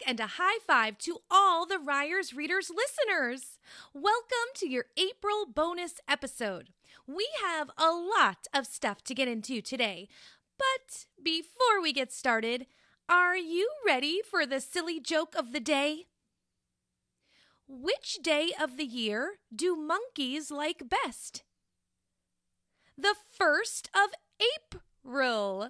and a high five to all the Ryers Readers listeners. Welcome to your April bonus episode. We have a lot of stuff to get into today, but before we get started, are you ready for the silly joke of the day? Which day of the year do monkeys like best? The 1st of April.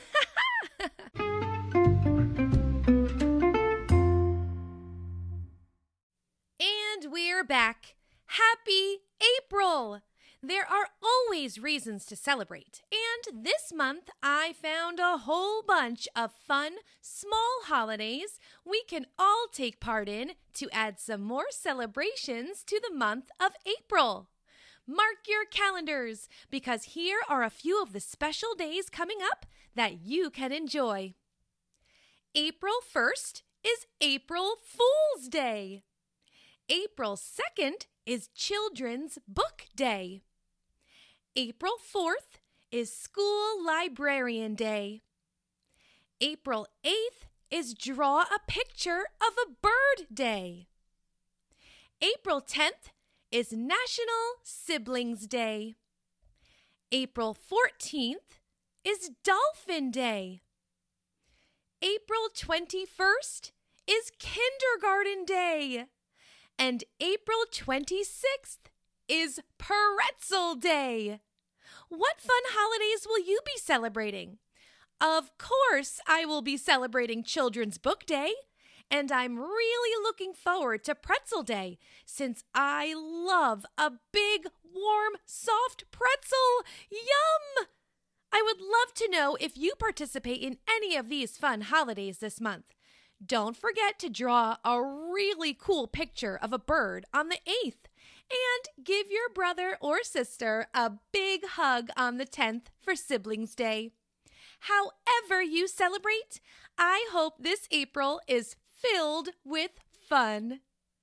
And we're back. Happy April! There are always reasons to celebrate, and this month I found a whole bunch of fun, small holidays we can all take part in to add some more celebrations to the month of April. Mark your calendars, because here are a few of the special days coming up that you can enjoy. April 1st is April Fool's Day. April 2nd is Children's Book Day. April 4th is School Librarian Day. April 8th is Draw a Picture of a Bird Day. April 10th is National Siblings Day. April 14th is Dolphin Day. April 21st is Kindergarten Day. And April 26th is Pretzel Day. What fun holidays will you be celebrating? Of course, I will be celebrating Children's Book Day, and I'm really looking forward to Pretzel Day since I love a big, warm, soft pretzel. Yum! I would love to know if you participate in any of these fun holidays this month. Don't forget to draw a really cool picture of a bird on the 8th and give your brother or sister a big hug on the 10th for Siblings Day. However you celebrate, I hope this April is filled with fun.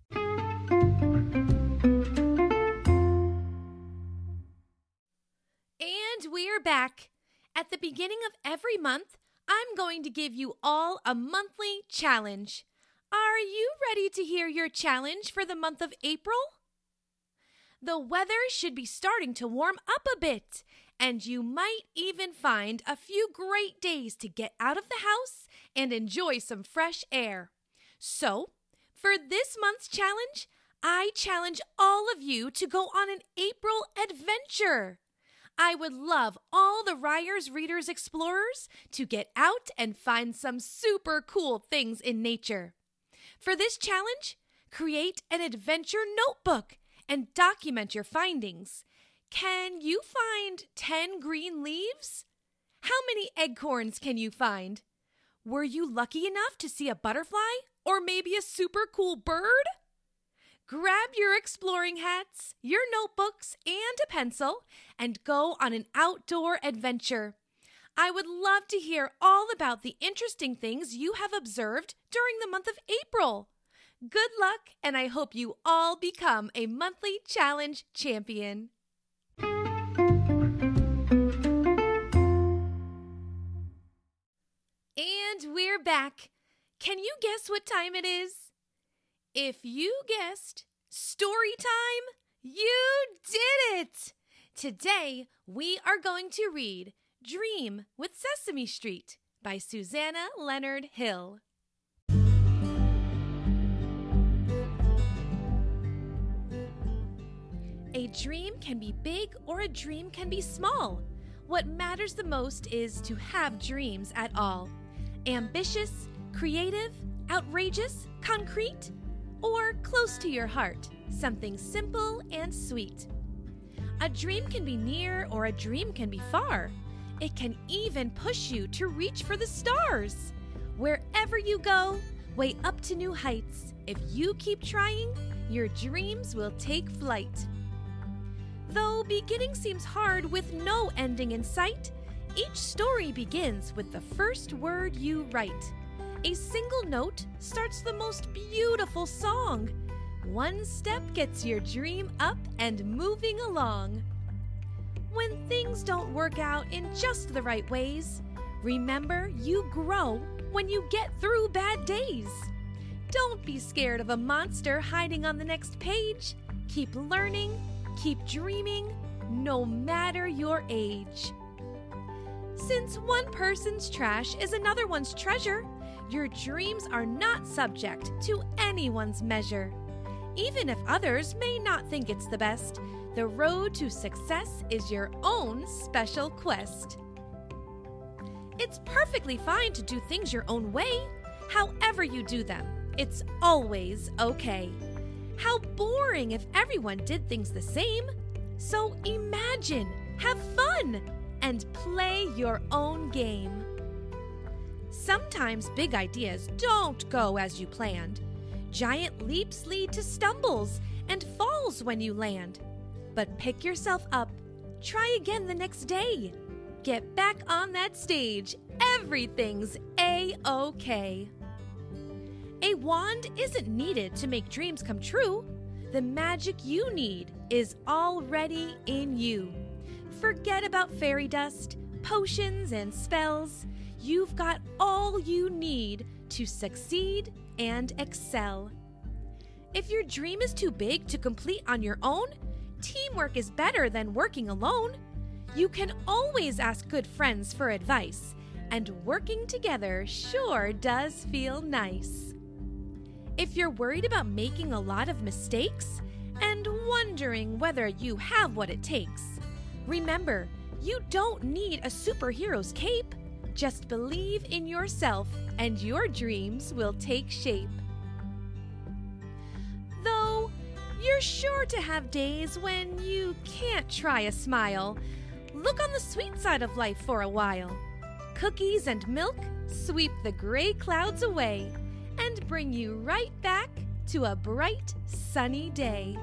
And we're back. At the beginning of every month, I'm going to give you all a monthly challenge. Are you ready to hear your challenge for the month of April? The weather should be starting to warm up a bit, and you might even find a few great days to get out of the house and enjoy some fresh air. So, for this month's challenge, I challenge all of you to go on an April adventure. I would love all the Ryers Readers Explorers to get out and find some super cool things in nature. For this challenge, create an adventure notebook and document your findings. Can you find 10 green leaves? How many acorns can you find? Were you lucky enough to see a butterfly or maybe a super cool bird? Grab your exploring hats, your notebooks, and a pencil, and go on an outdoor adventure. I would love to hear all about the interesting things you have observed during the month of April. Good luck, and I hope you all become a monthly challenge champion. And we're back. Can you guess what time it is? If you guessed story time, you did it! Today, we are going to read Dream with Sesame Street by Susanna Leonard Hill. A dream can be big or a dream can be small. What matters the most is to have dreams at all. Ambitious, creative, outrageous, concrete, or close to your heart, something simple and sweet. A dream can be near or a dream can be far. It can even push you to reach for the stars. Wherever you go, way up to new heights. If you keep trying, your dreams will take flight. Though beginning seems hard with no ending in sight, each story begins with the first word you write. A single note starts the most beautiful song. One step gets your dream up and moving along. When things don't work out in just the right ways, remember you grow when you get through bad days. Don't be scared of a monster hiding on the next page. Keep learning, keep dreaming, no matter your age. Since one person's trash is another one's treasure, your dreams are not subject to anyone's measure. Even if others may not think it's the best, the road to success is your own special quest. It's perfectly fine to do things your own way. However you do them, it's always okay. How boring if everyone did things the same. So imagine, have fun, and play your own game. Sometimes big ideas don't go as you planned. Giant leaps lead to stumbles and falls when you land. But pick yourself up, try again the next day. Get back on that stage, everything's A-okay. A wand isn't needed to make dreams come true. The magic you need is already in you. Forget about fairy dust, potions, and spells. You've got all you need to succeed and excel. If your dream is too big to complete on your own, teamwork is better than working alone. You can always ask good friends for advice, and working together sure does feel nice. If you're worried about making a lot of mistakes and wondering whether you have what it takes, remember, you don't need a superhero's cape. Just believe in yourself and your dreams will take shape. Though you're sure to have days when you can't try a smile, look on the sweet side of life for a while. Cookies and milk sweep the gray clouds away and bring you right back to a bright, sunny day.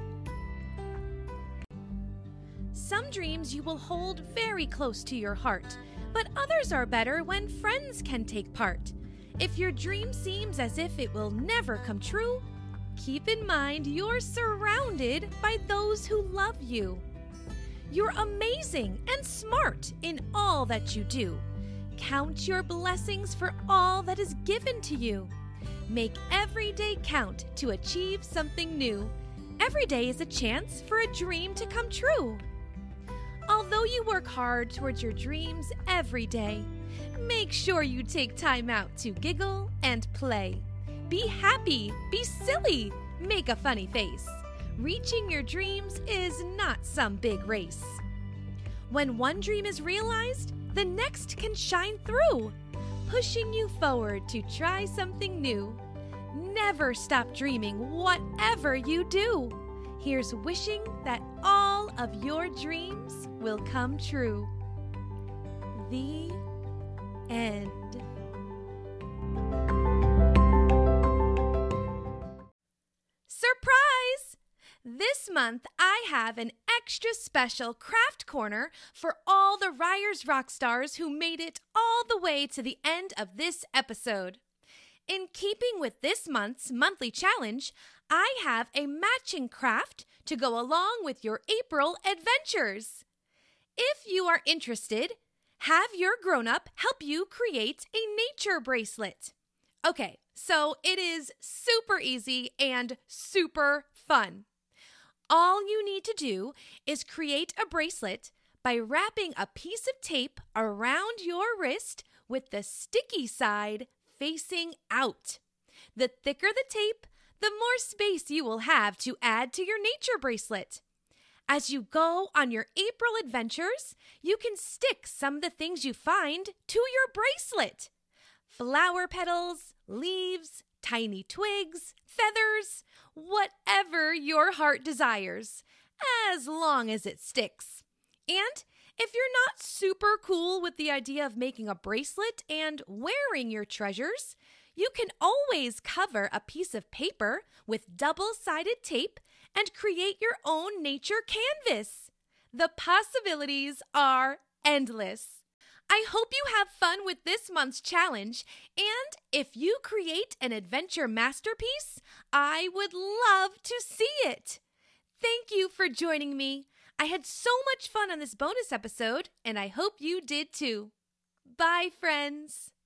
Some dreams you will hold very close to your heart, but others are better when friends can take part. If your dream seems as if it will never come true, keep in mind you're surrounded by those who love you. You're amazing and smart in all that you do. Count your blessings for all that is given to you. Make every day count to achieve something new. Every day is a chance for a dream to come true. Although you work hard towards your dreams every day, make sure you take time out to giggle and play. Be happy, be silly, make a funny face. Reaching your dreams is not some big race. When one dream is realized, the next can shine through, pushing you forward to try something new. Never stop dreaming, whatever you do. Here's wishing that all of your dreams will come true. The end. Surprise! This month, I have an extra special craft corner for all the Ryers rock stars who made it all the way to the end of this episode. In keeping with this month's monthly challenge, I have a matching craft to go along with your April adventures. If you are interested, have your grown-up help you create a nature bracelet. Okay, so it is super easy and super fun. All you need to do is create a bracelet by wrapping a piece of tape around your wrist with the sticky side facing out. The thicker the tape, the more space you will have to add to your nature bracelet. As you go on your April adventures, you can stick some of the things you find to your bracelet. Flower petals, leaves, tiny twigs, feathers, whatever your heart desires, as long as it sticks. And if you're not super cool with the idea of making a bracelet and wearing your treasures, you can always cover a piece of paper with double-sided tape and create your own nature canvas. The possibilities are endless. I hope you have fun with this month's challenge, and if you create an adventure masterpiece, I would love to see it. Thank you for joining me. I had so much fun on this bonus episode, and I hope you did too. Bye, friends.